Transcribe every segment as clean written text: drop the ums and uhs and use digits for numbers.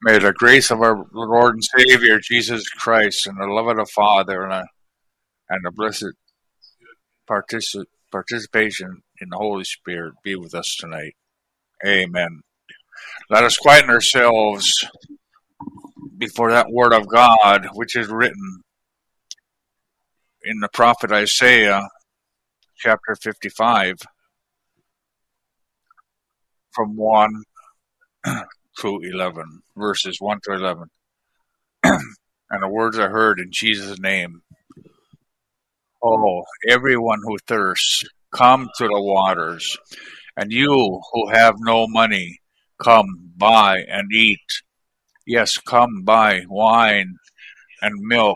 May the grace of our Lord and Savior Jesus Christ and the love of the Father and the blessed participation in the Holy Spirit be with us tonight. Amen. Let us quieten ourselves before that word of God, which is written in the prophet Isaiah, chapter 55, from 1 to 11, verses 1 to 11. And the words I heard in Jesus' name. Oh, everyone who thirsts, come to the waters. And you who have no money, come buy and eat. Yes, come buy wine and milk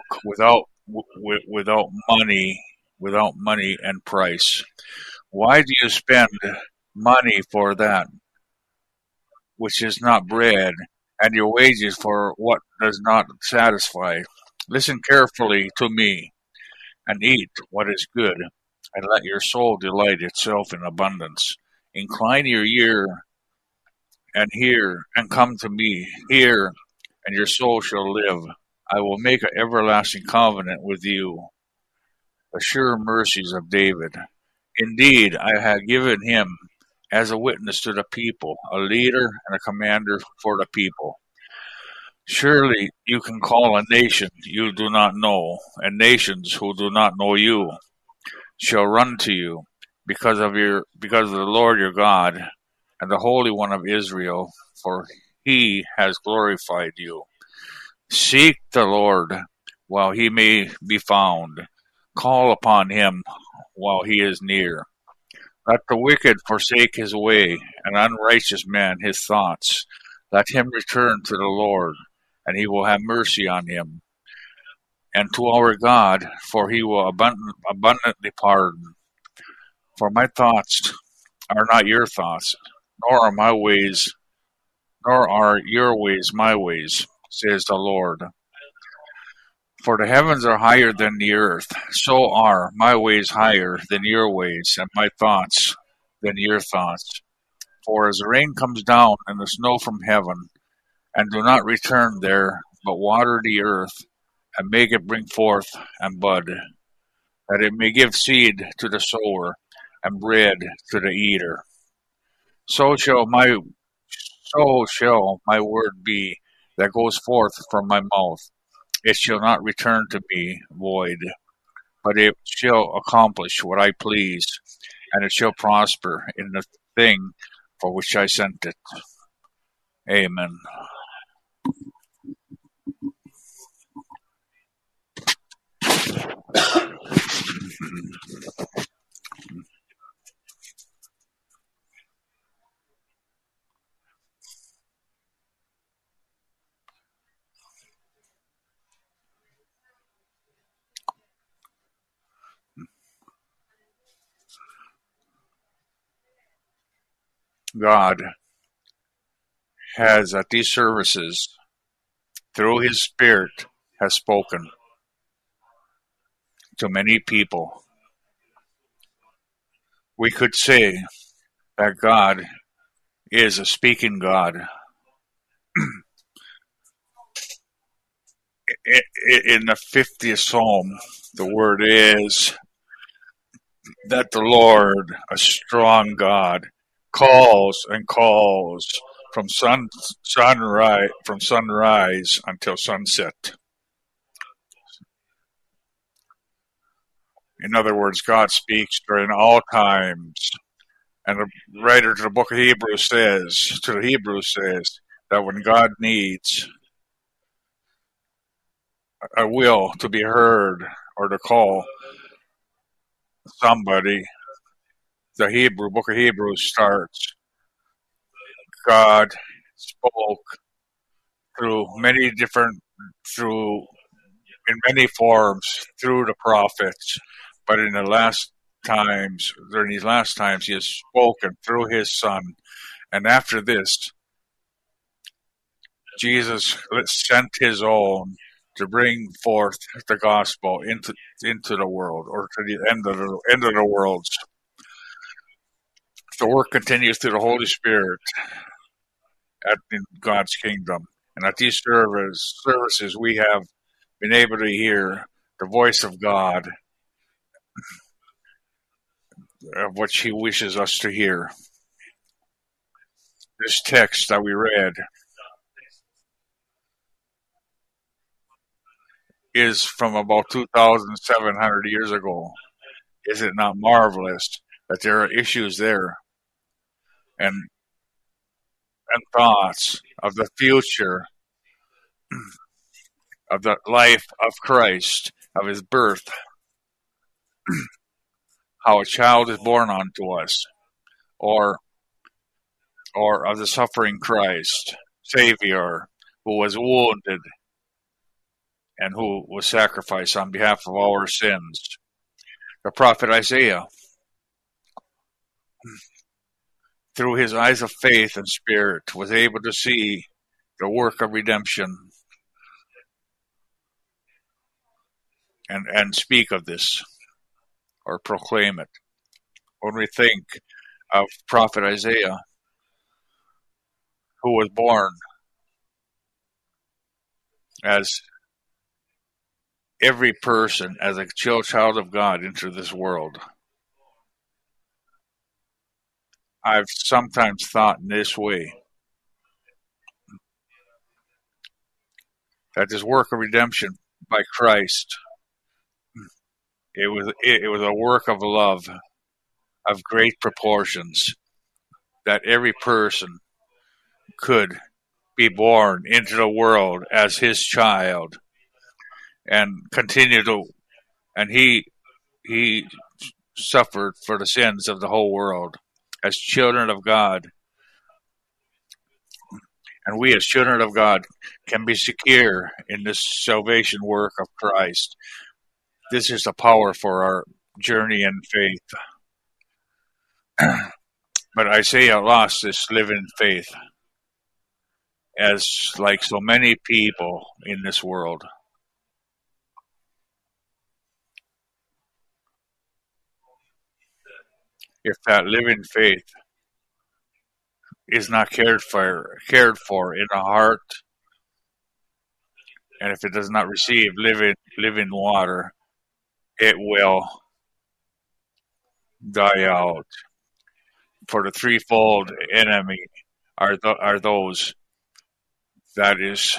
without money and price. Why do you spend money for that which is not bread, and your wages for what does not satisfy? Listen carefully to me, and eat what is good, and let your soul delight itself in abundance. Incline your ear and hear, and come to me. Hear, and your soul shall live. I will make an everlasting covenant with you, the sure mercies of David. Indeed, I have given him as a witness to the people, a leader and a commander for the people. Surely you can call a nation you do not know, and nations who do not know you shall run to you because of the Lord your God and the Holy One of Israel, for he has glorified you. Seek the Lord while he may be found. Call upon him while he is near. Let the wicked forsake his way, and unrighteous man his thoughts. Let him return to the Lord, and he will have mercy on him, and to our God, for he will abundantly pardon. For my thoughts are not your thoughts, nor are your ways my ways, says the Lord. For the heavens are higher than the earth, so are my ways higher than your ways, and my thoughts than your thoughts. For as the rain comes down and the snow from heaven, and do not return there, but water the earth, and make it bring forth and bud, that it may give seed to the sower, and bread to the eater. So shall my word be that goes forth from my mouth. It shall not return to me void, but it shall accomplish what I please, and it shall prosper in the thing for which I sent it. Amen. God has at these services, through his Spirit, has spoken to many people. We could say that God is a speaking God. In the 50th Psalm, the word is that the Lord, a strong God, calls and calls from sunrise until sunset. In other words, God speaks during all times. And the writer to the book of Hebrews says that when God needs a will to be heard or to call somebody, the book of Hebrews starts. God spoke in many forms through the prophets, but during these last times, he has spoken through his Son. And after this, Jesus sent his own to bring forth the gospel into the world, or to the end of the worlds. The work continues through the Holy Spirit in God's kingdom. And at these services, we have been able to hear the voice of God, of what He wishes us to hear. This text that we read is from about 2,700 years ago. Is it not marvelous that there are issues there and thoughts of the future, of the life of Christ, of His birth, how a child is born unto us, or of the suffering Christ, Savior, who was wounded and who was sacrificed on behalf of our sins. The prophet Isaiah, through his eyes of faith and spirit, was able to see the work of redemption and speak of this or proclaim it. When we think of prophet Isaiah, who was born as every person, as a child of God into this world, I've sometimes thought in this way, that this work of redemption by Christ, it was a work of love of great proportions, that every person could be born into the world as His child and continue to, and He suffered for the sins of the whole world as children of God. And we, as children of God, can be secure in this salvation work of Christ. This is the power for our journey in faith. But Isaiah lost this living faith, as like so many people in this world. If that living faith is not cared for in the heart, and if it does not receive living water, it will die out. For the threefold enemy are those that is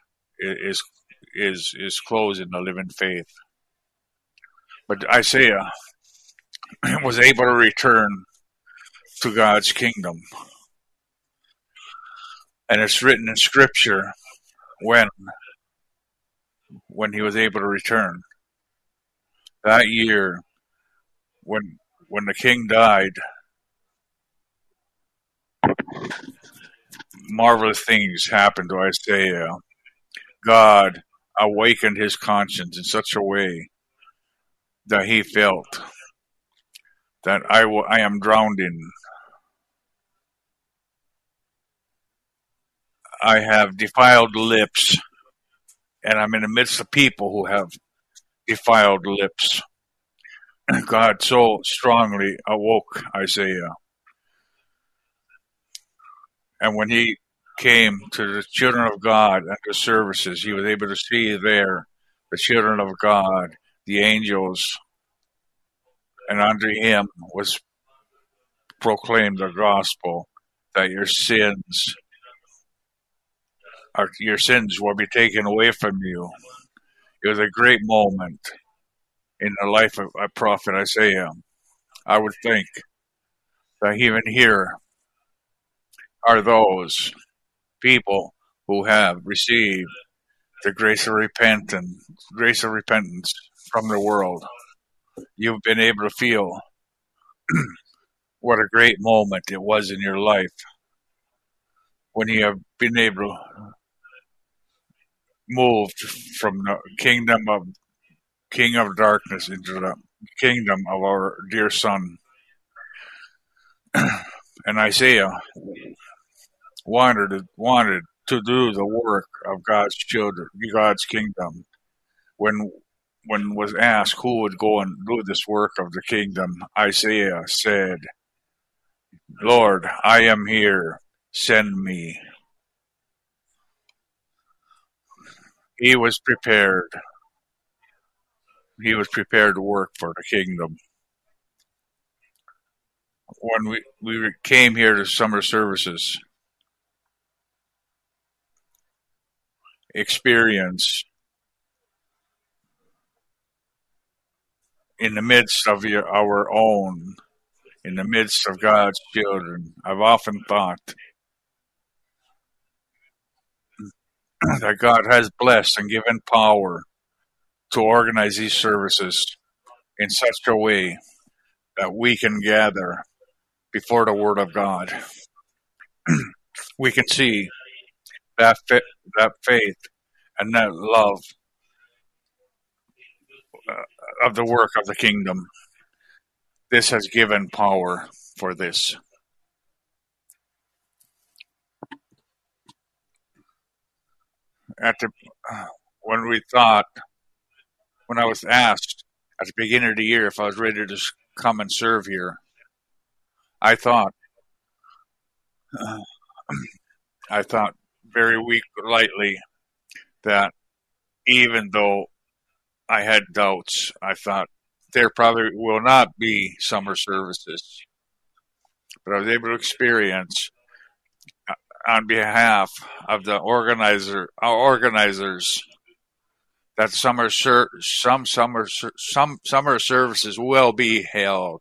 closing the living faith. But Isaiah was able to return to God's kingdom. And it's written in Scripture when he was able to return. That year, when the king died, marvelous things happened to Isaiah. God awakened his conscience in such a way that he felt that I am drowned in. I have defiled lips, and I'm in the midst of people who have defiled lips. God so strongly awoke Isaiah. And when he came to the children of God at the services, he was able to see there the children of God, the angels, and under him was proclaimed the gospel that your sins will be taken away from you. It was a great moment in the life of prophet Isaiah. I would think that even here are those people who have received the grace of repentance from the world. You've been able to feel what a great moment it was in your life when you have been able to move from the king of darkness into the kingdom of our dear Son. And Isaiah wanted to do the work of God's children, God's kingdom. When was asked who would go and do this work of the kingdom, Isaiah said, "Lord, I am here, send me." He was prepared. He was prepared to work for the kingdom. When we came here to summer services, experience in the midst of our own, in the midst of God's children, I've often thought that God has blessed and given power to organize these services in such a way that we can gather before the Word of God. We can see that faith and that love of the work of the kingdom. This has given power for this. At the when we thought, when I was asked at the beginning of the year if I was ready to come and serve here, I thought, I thought very lightly that even though I had doubts, I thought there probably will not be summer services. But I was able to experience on behalf of the organizers that some summer services will be held,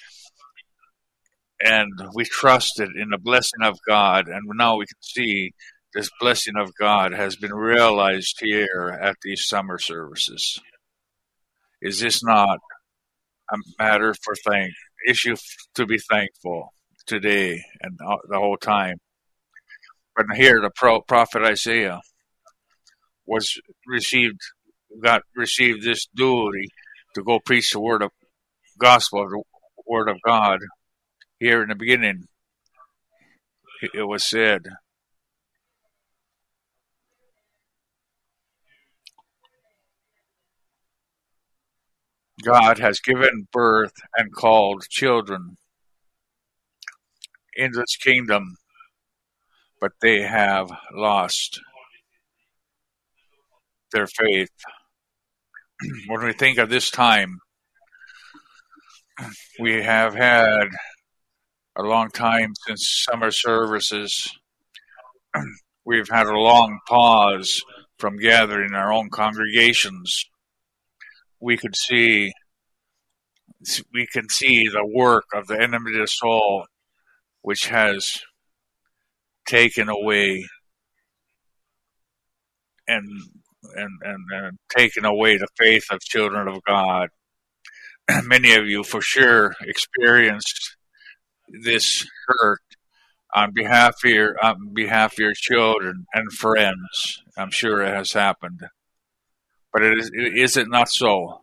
and we trusted in the blessing of God, and now we can see this blessing of God has been realized here at these summer services. Is this not a matter for issue to be thankful today and the whole time? But here, the prophet Isaiah received this duty to go preach the gospel of the word of God. Here in the beginning, it was said, God has given birth and called children into His kingdom, but they have lost their faith. When we think of this time, we have had a long time since summer services. We've had a long pause from gathering in our own congregations. We can see the work of the enemy of the soul, which has taken away and taken away the faith of children of God. Many of you, for sure, experienced this hurt on behalf of your children and friends. I'm sure it has happened, but is it not so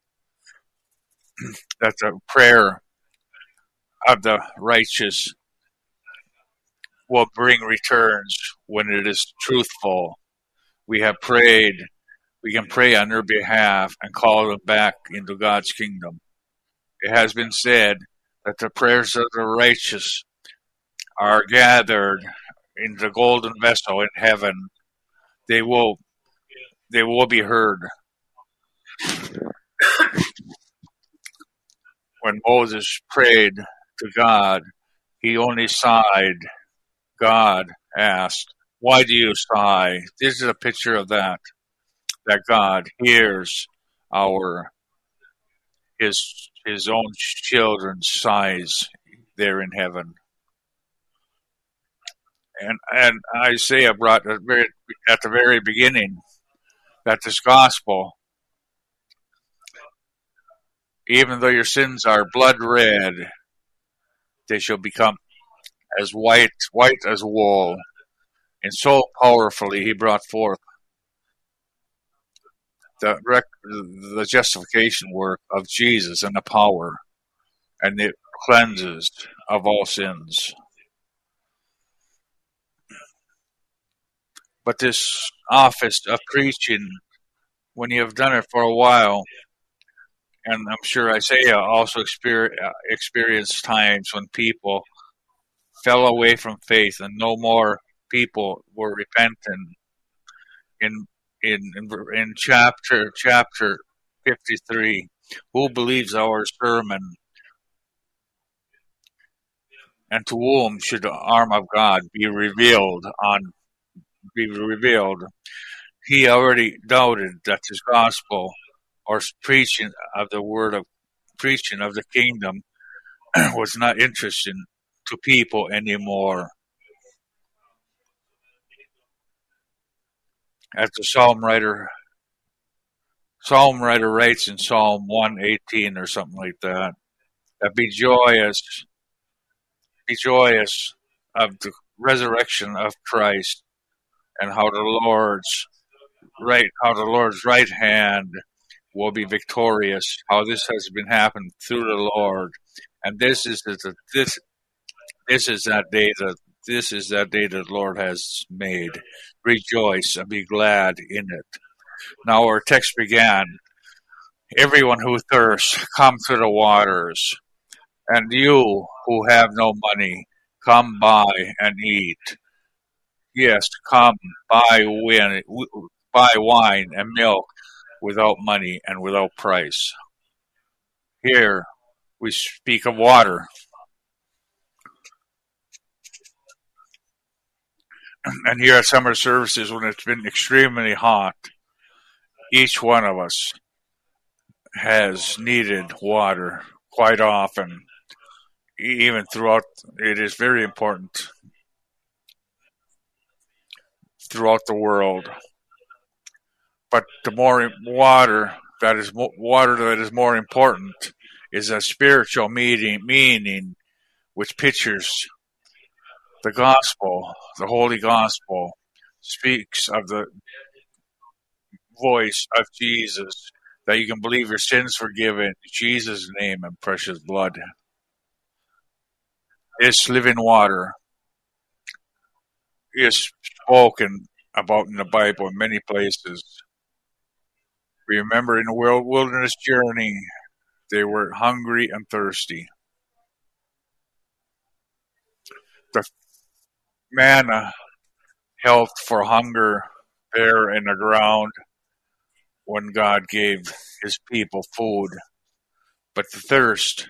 that the prayer of the righteous will bring returns when it is truthful? We have prayed. We can pray on their behalf and call them back into God's kingdom. It has been said that the prayers of the righteous are gathered in the golden vessel in heaven. They will be heard. When Moses prayed to God, he only sighed. God asked, "Why do you sigh?" This is a picture of that God hears his own children's sighs there in heaven. And Isaiah brought at the very beginning that this gospel, even though your sins are blood red, they shall become as white as wool. And so powerfully he brought forth the justification work of Jesus and the power and the cleanses of all sins. But this office of preaching, when you have done it for a while, and I'm sure Isaiah also experienced times when people fell away from faith and no more people were repentant in chapter 53. Who believes our sermon, and to whom should the arm of God be revealed? He already doubted that his gospel or preaching of the kingdom was not interesting to people anymore. As the Psalm writer writes in Psalm 118 or something like that, that be joyous of the resurrection of Christ, and how the Lord's right hand will be victorious. How this has been happened through the Lord, and this is that day that the Lord has made. Rejoice and be glad in it. Now our text began. Everyone who thirsts, come to the waters, and you who have no money, come buy and eat. Yes, come buy wine and milk without money and without price. Here we speak of water, and here at summer services, when it's been extremely hot, each one of us has needed water quite often, even throughout. It is very important throughout the world. But the water that is more important is a spiritual meaning, which pictures the gospel. The Holy Gospel speaks of the voice of Jesus, that you can believe your sins forgiven in Jesus' name and precious blood. This living water is spoken about in the Bible in many places. We remember in the wilderness journey, they were hungry and thirsty. The manna helped for hunger there in the ground when God gave his people food. But the thirst,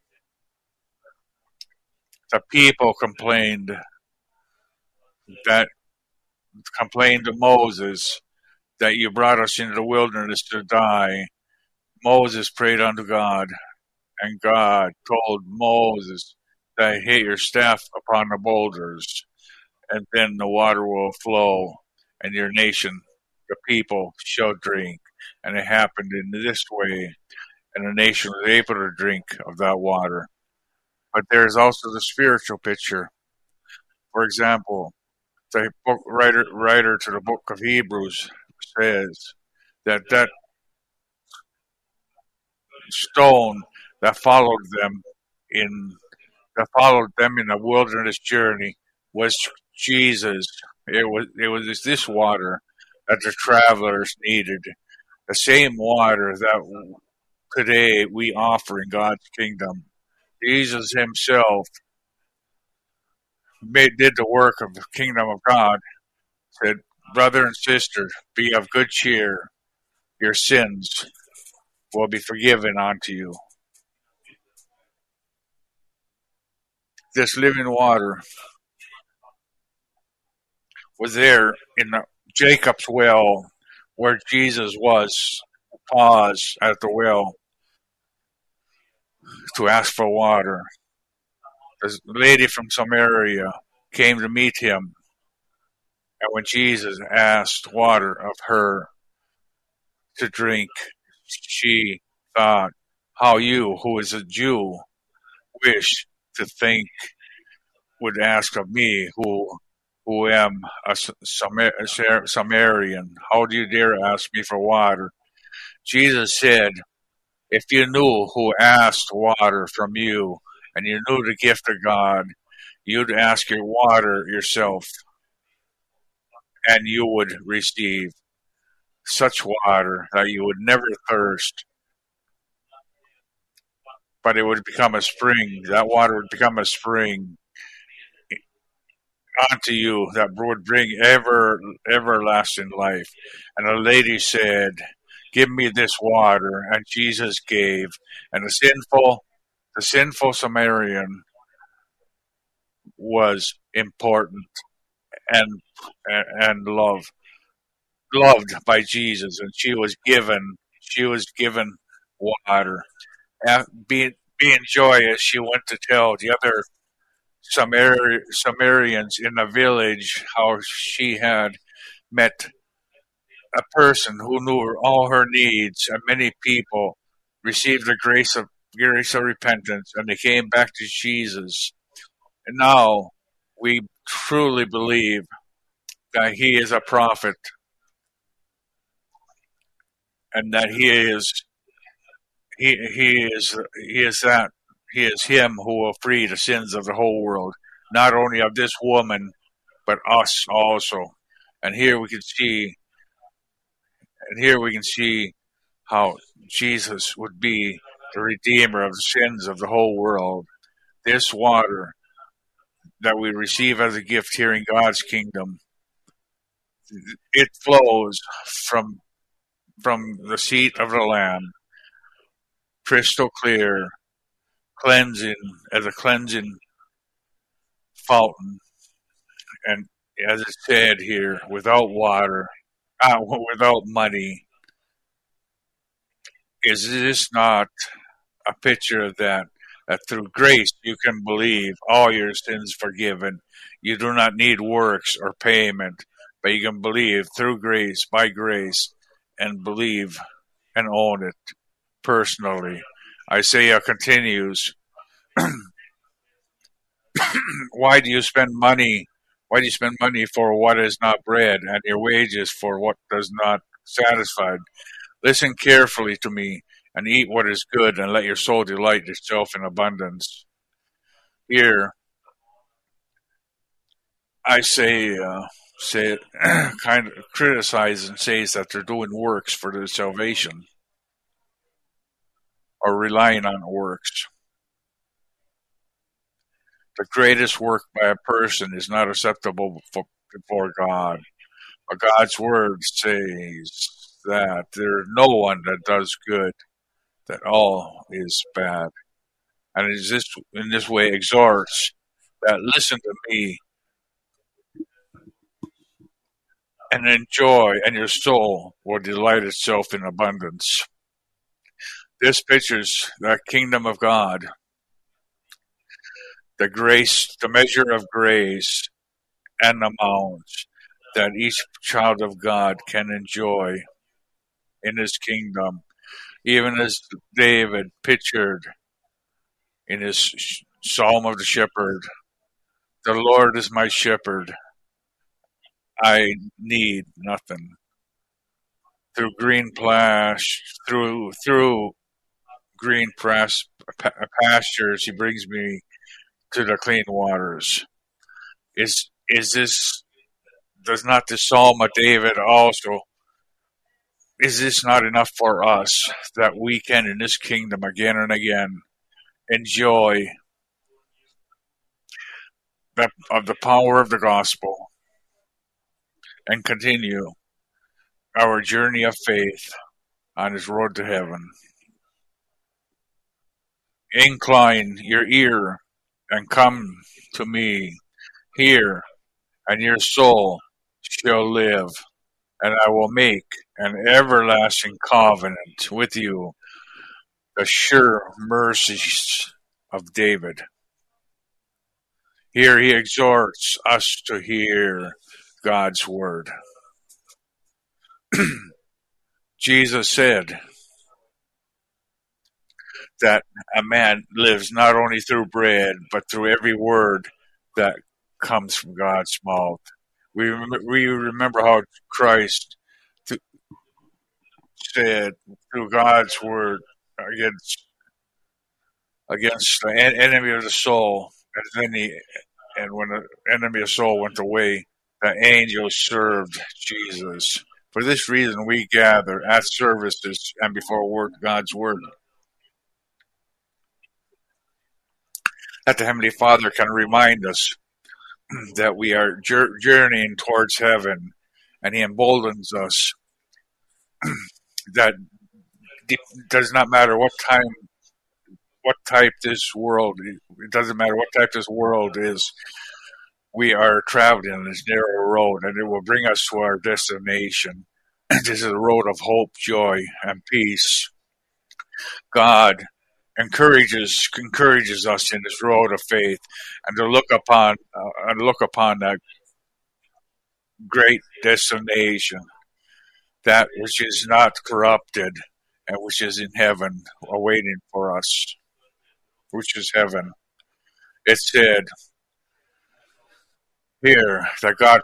the people complained to Moses that you brought us into the wilderness to die. Moses prayed unto God, and God told Moses that hit your staff upon the boulders, and then the water will flow, and your nation, the people, shall drink. And it happened in this way, and the nation was able to drink of that water. But there is also the spiritual picture. For example, the writer to the book of Hebrews says that stone that followed them in the wilderness journey was Jesus. It was this water that the travelers needed, the same water that today we offer in God's kingdom. Jesus himself did the work of the kingdom of God. Said, brother and sister, be of good cheer. Your sins will be forgiven unto you. This living water was there in Jacob's well, where Jesus was paused at the well to ask for water. This lady from Samaria came to meet him, and when Jesus asked water of her to drink, she thought, how you, who is a Jew, wish to think would ask of me, who am a Samaritan. How do you dare ask me for water? Jesus said, if you knew who asked water from you, and you knew the gift of God, you'd ask your water yourself, and you would receive such water that you would never thirst, but it would become a spring. That water would become a spring unto you that would bring everlasting life. And the lady said, give me this water. And Jesus gave. And the sinful Samaritan was important and and loved by Jesus, and she was given water. Being joyous, she went to tell the other Samaritans in the village how she had met a person who knew all her needs, and many people received the grace of repentance, and they came back to Jesus. And now we truly believe that he is a prophet, and that he is him who will free the sins of the whole world, not only of this woman but us also. And here we can see how Jesus would be the redeemer of the sins of the whole world. This water that we receive as a gift here in God's kingdom, it flows from the seat of the Lamb, crystal clear, cleansing as a cleansing fountain, and as it said here, without water, without money. Is this not a picture of that? That through grace you can believe all your sins forgiven. You do not need works or payment, but you can believe through grace, by grace, and believe and own it personally. Isaiah continues, why do you spend money? Why do you spend money for what is not bread, and your wages for what does not satisfy? Listen carefully to me, and eat what is good, and let your soul delight itself in abundance. Here, I say kind of criticize and says that they're doing works for their salvation, or relying on works. The greatest work by a person is not acceptable before God. But God's word says that there is no one that does good, that all is bad. And it is this, in this way exhorts that listen to me and enjoy, and your soul will delight itself in abundance. This pictures the kingdom of God, the grace, the measure of grace, and amount that each child of God can enjoy in his kingdom, even as David pictured in his Psalm of the Shepherd. The Lord is my shepherd. I need nothing. Through green pastures, he brings me to the clean waters. Is this, does not the Psalm of David also, is this not enough for us that we can in this kingdom again and again enjoy of the power of the gospel and continue our journey of faith on his road to heaven? Incline your ear and come to me. Hear, and your soul shall live, and I will make an everlasting covenant with you, the sure mercies of David. Here he exhorts us to hear God's word. Jesus said that a man lives not only through bread, but through every word that comes from God's mouth. We remember how Christ said through God's word against the enemy of the soul, and when the enemy of the soul went away, the angels served Jesus. For this reason, we gather at services and before God's word, that the Heavenly Father can remind us that we are journeying towards heaven, and He emboldens us that does not matter what type this world. It doesn't matter what type this world is. We are traveling on this narrow road, and it will bring us to our destination. This is a road of hope, joy, and peace. God encourages us in this road of faith, and to look upon that great destination, that which is not corrupted, and which is in heaven, awaiting for us, which is heaven. It said here that God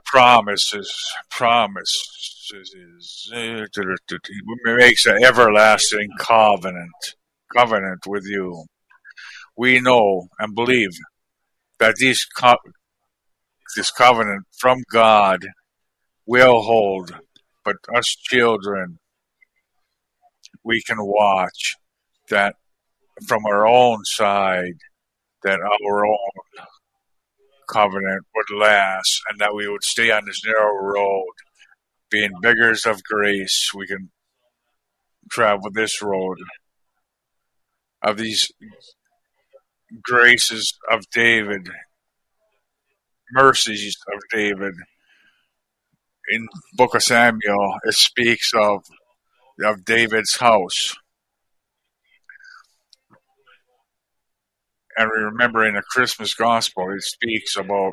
makes an everlasting covenant with you. We know and believe that this covenant from God will hold, but us children, we can watch that from our own side, that our own covenant would last, and that we would stay on this narrow road. Being beggars of grace, we can travel this road of these graces of David, mercies of David. In Book of Samuel, it speaks of David's house. And we remember in the Christmas Gospel, it speaks about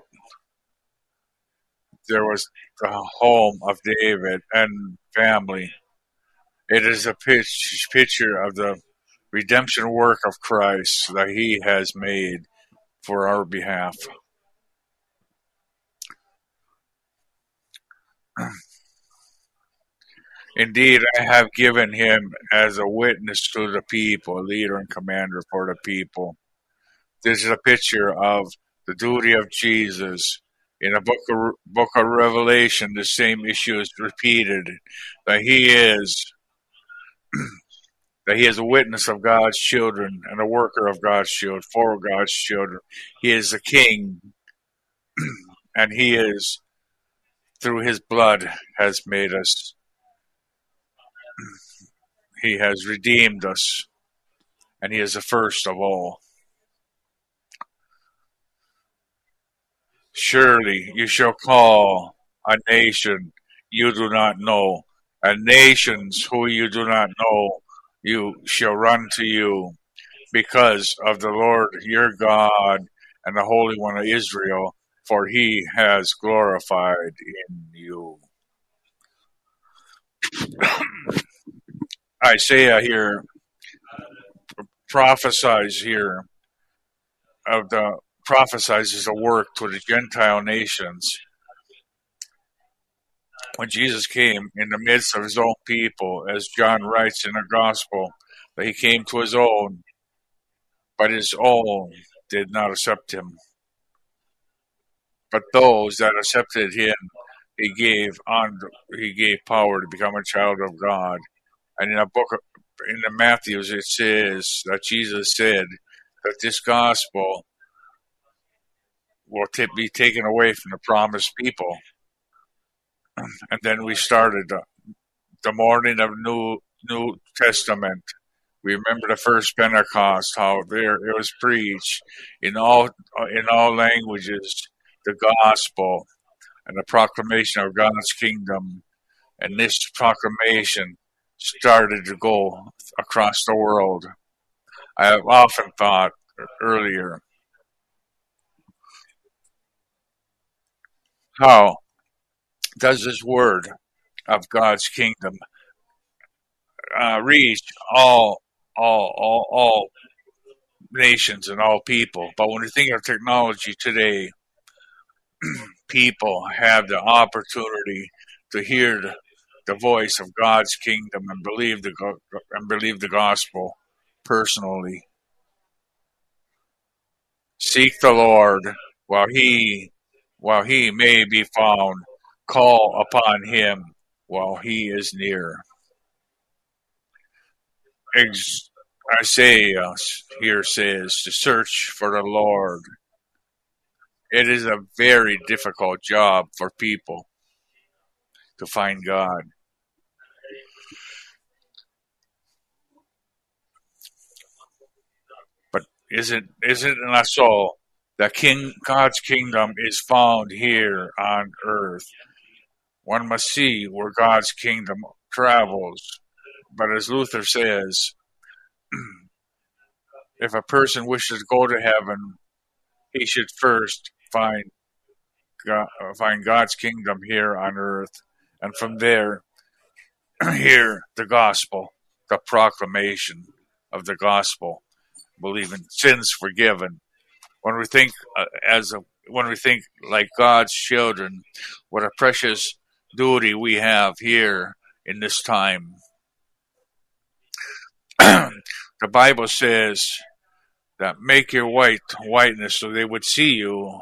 there was the home of David and family. It is a picture of the redemption work of Christ that He has made for our behalf. Indeed, I have given Him as a witness to the people, a leader and commander for the people. This is a picture of the duty of Jesus. In the book of Revelation, the same issue is repeated, that He is a witness of God's children and a worker of God's children, for God's children. He is a king, and He is, through His blood, has made us. He has redeemed us, and He is the first of all. Surely you shall call a nation you do not know, and nations who you do not know, you shall run to you, because of the Lord your God and the Holy One of Israel, for He has glorified in you. Isaiah here prophesies prophesies a work to the Gentile nations. When Jesus came in the midst of His own people, as John writes in the Gospel, that He came to His own, but His own did not accept Him. But those that accepted Him, He gave power to become a child of God. And in the Matthews, it says that Jesus said that this gospel will be taken away from the promised people. And then we started the morning of New Testament. We remember the first Pentecost, how there it was preached in all languages, the gospel and the proclamation of God's kingdom. And this proclamation started to go across the world. I have often thought earlier, how does this word of God's kingdom reach all nations and all people? But when you think of technology today, people have the opportunity to hear the voice of God's kingdom and believe the gospel personally. Seek the Lord while he may be found. Call upon Him while He is near. Isaiah here says to search for the Lord It is a very difficult job for people to find God. But isn't it not so that God's kingdom is found here on earth? One must see where God's kingdom travels. But as Luther says, if a person wishes to go to heaven, he should first find God's kingdom here on earth, and from there, hear the gospel, the proclamation of the gospel, believing sins forgiven. When we think when we think like God's children, what a precious duty we have here in this time. The Bible says that make your whiteness so they would see you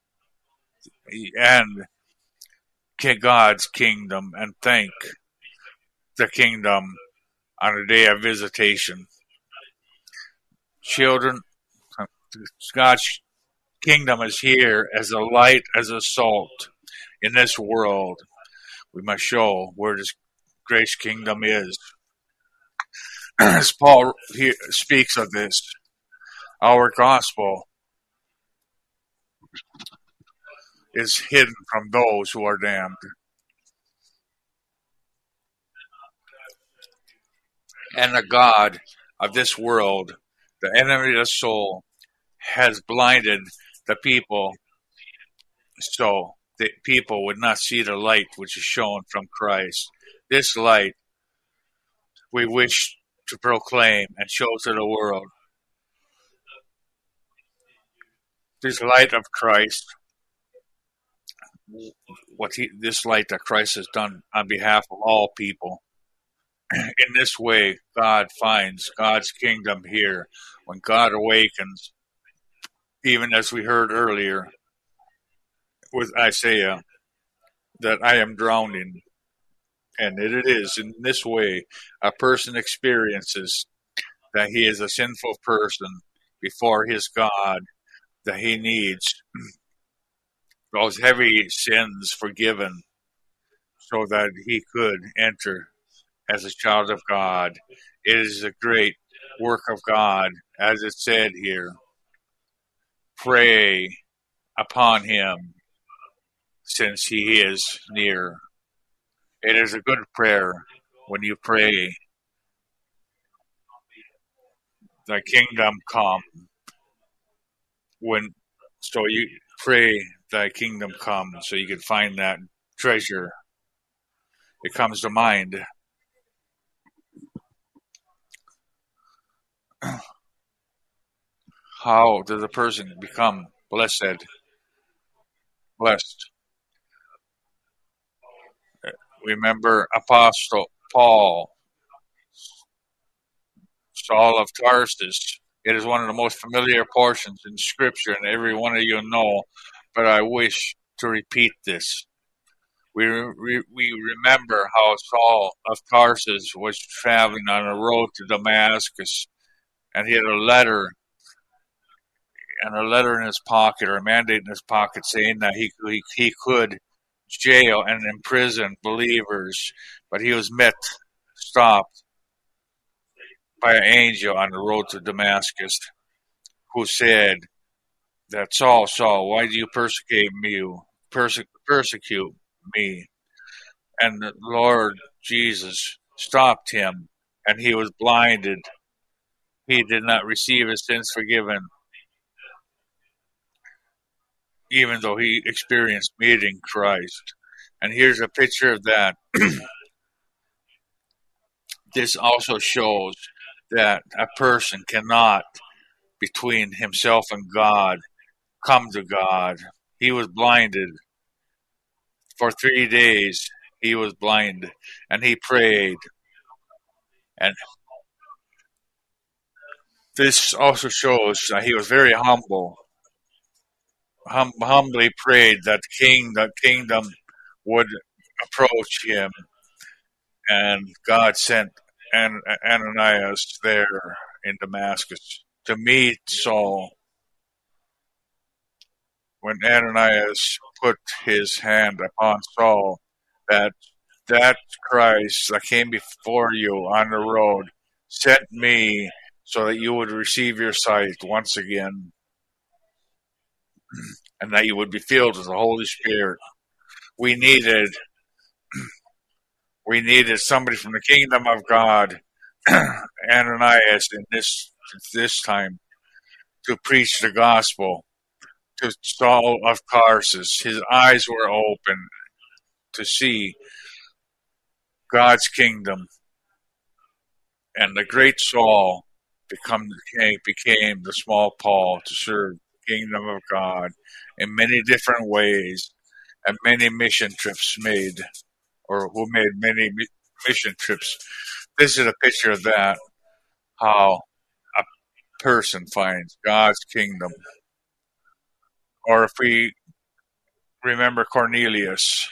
and God's kingdom and thank the kingdom on a day of visitation. Children, God's kingdom is here as a light, as a salt in this world. We must show where this grace kingdom is. As Paul here speaks of this, our gospel is hidden from those who are damned. And the God of this world, the enemy of the soul, has blinded the people so that people would not see the light which is shown from Christ. This light we wish to proclaim and show to the world. This light of Christ, this light that Christ has done on behalf of all people. In this way, God finds God's kingdom here. When God awakens, even as we heard earlier with Isaiah, that I am drowning. And it is in this way a person experiences that he is a sinful person before his God, that he needs those heavy sins forgiven so that he could enter as a child of God. It is a great work of God, as it said here. Pray upon him since he is near. It is a good prayer when you pray, thy kingdom come. So you pray, thy kingdom come, so you can find that treasure. It comes to mind. How does a person become blessed? Blessed. Remember Apostle Paul, Saul of Tarsus. It is one of the most familiar portions in Scripture, and every one of you know, but I wish to repeat this. We remember how Saul of Tarsus was traveling on a road to Damascus, and he had a letter in his pocket, or a mandate in his pocket, saying that he could jail and imprison believers, but he was stopped by an angel on the road to Damascus, who said that Saul, why do you persecute me? And the Lord Jesus stopped him, and he was blinded. He did not receive his sins forgiven, even though he experienced meeting Christ. And here's a picture of that. This also shows that a person cannot, between himself and God, come to God. He was blinded. For 3 days, he was blind, and he prayed. And this also shows that he was very humble. Humbly prayed that the kingdom would approach him, and God sent Ananias there in Damascus to meet Saul. when Ananias put his hand upon Saul, that that Christ that came before you on the road sent me so that you would receive your sight once again and that you would be filled with the Holy Spirit. We needed we needed somebody from the kingdom of God, Ananias, in this time to preach the gospel to Saul of Tarsus. His eyes were open to see God's kingdom, and the great Saul became the small Paul to serve the kingdom of God in many different ways, and many mission trips made, or who made many mission trips. This is a picture of that, how a person finds God's kingdom. Or if we remember Cornelius,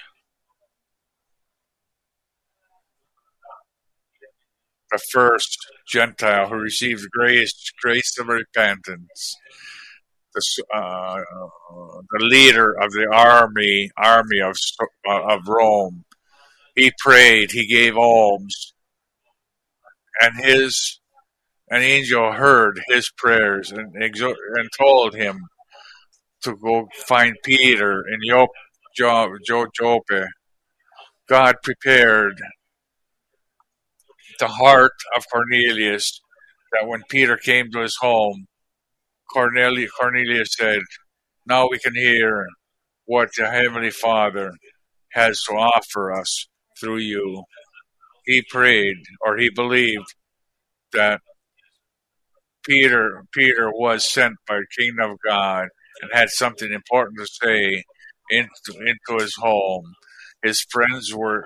the first Gentile who received grace of repentance, the leader of the army of Rome. He prayed, he gave alms, and an angel heard his prayers and told him to go find Peter in Joppe. God prepared the heart of Cornelius that when Peter came to his home, Cornelius said, "Now we can hear what the Heavenly Father has to offer us through you." He prayed, or he believed, that Peter was sent by the kingdom of God and had something important to say into his home. His friends were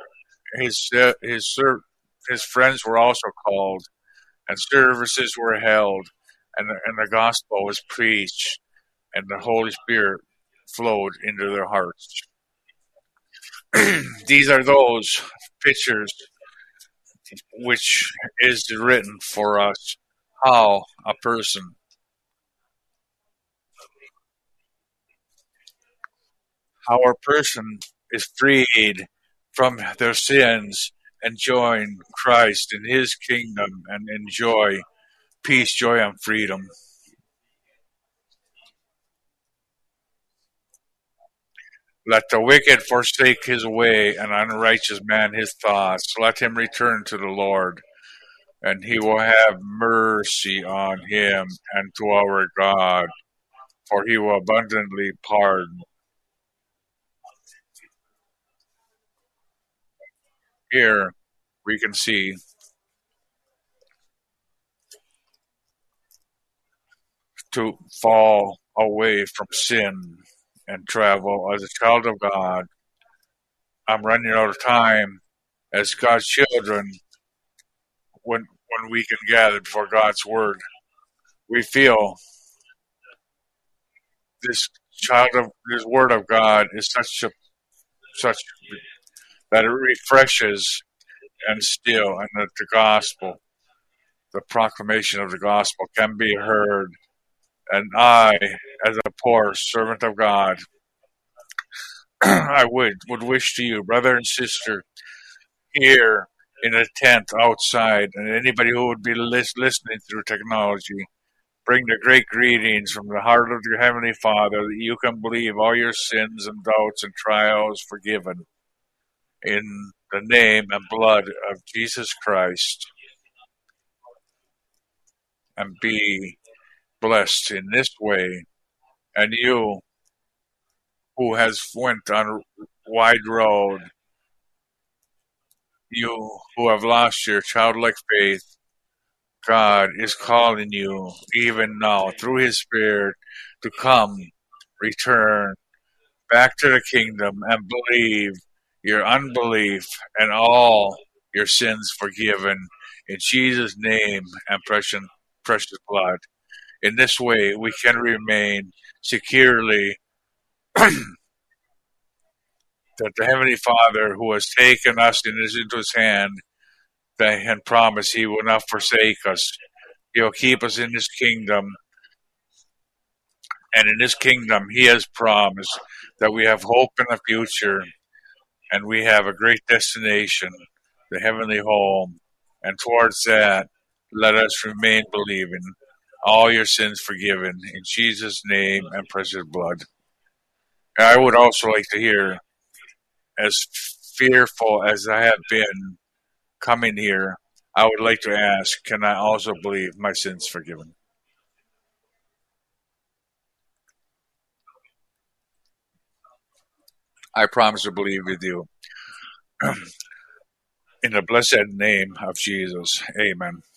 his friends were also called, and services were held, and the gospel was preached, and the Holy Spirit flowed into their hearts. These are those pictures which is written for us how a person is freed from their sins and join Christ in his kingdom and enjoy peace, joy, and freedom. Let the wicked forsake his way, and unrighteous man his thoughts. Let him return to the Lord, and he will have mercy on him and to our God, for he will abundantly pardon. Here we can see to fall away from sin and travel as a child of God. I'm running out of time. As God's children, when we can gather before God's word, we feel this word of God is such that it refreshes and still, and that the proclamation of the gospel can be heard. And I, as a poor servant of God, I would wish to you, brother and sister, here in a tent outside, and anybody who would be listening through technology, bring the great greetings from the heart of your Heavenly Father, that you can believe all your sins and doubts and trials forgiven in the name and blood of Jesus Christ, and be blessed in this way. And you who has went on a wide road, you who have lost your childlike faith, God is calling you even now through his Spirit to come, return back to the kingdom, and believe your unbelief and all your sins forgiven in Jesus' name and precious blood. In this way, we can remain securely that the Heavenly Father, who has taken us into his hand, and promised he will not forsake us. He will keep us in his kingdom, And in His kingdom, He has promised that we have hope in the future and we have a great destination, the heavenly home. And towards that, let us remain believing. All your sins forgiven in Jesus' name and precious blood. I would also like to hear, as fearful as I have been coming here, I would like to ask, can I also believe my sins forgiven? I promise to believe with you. In the blessed name of Jesus. Amen.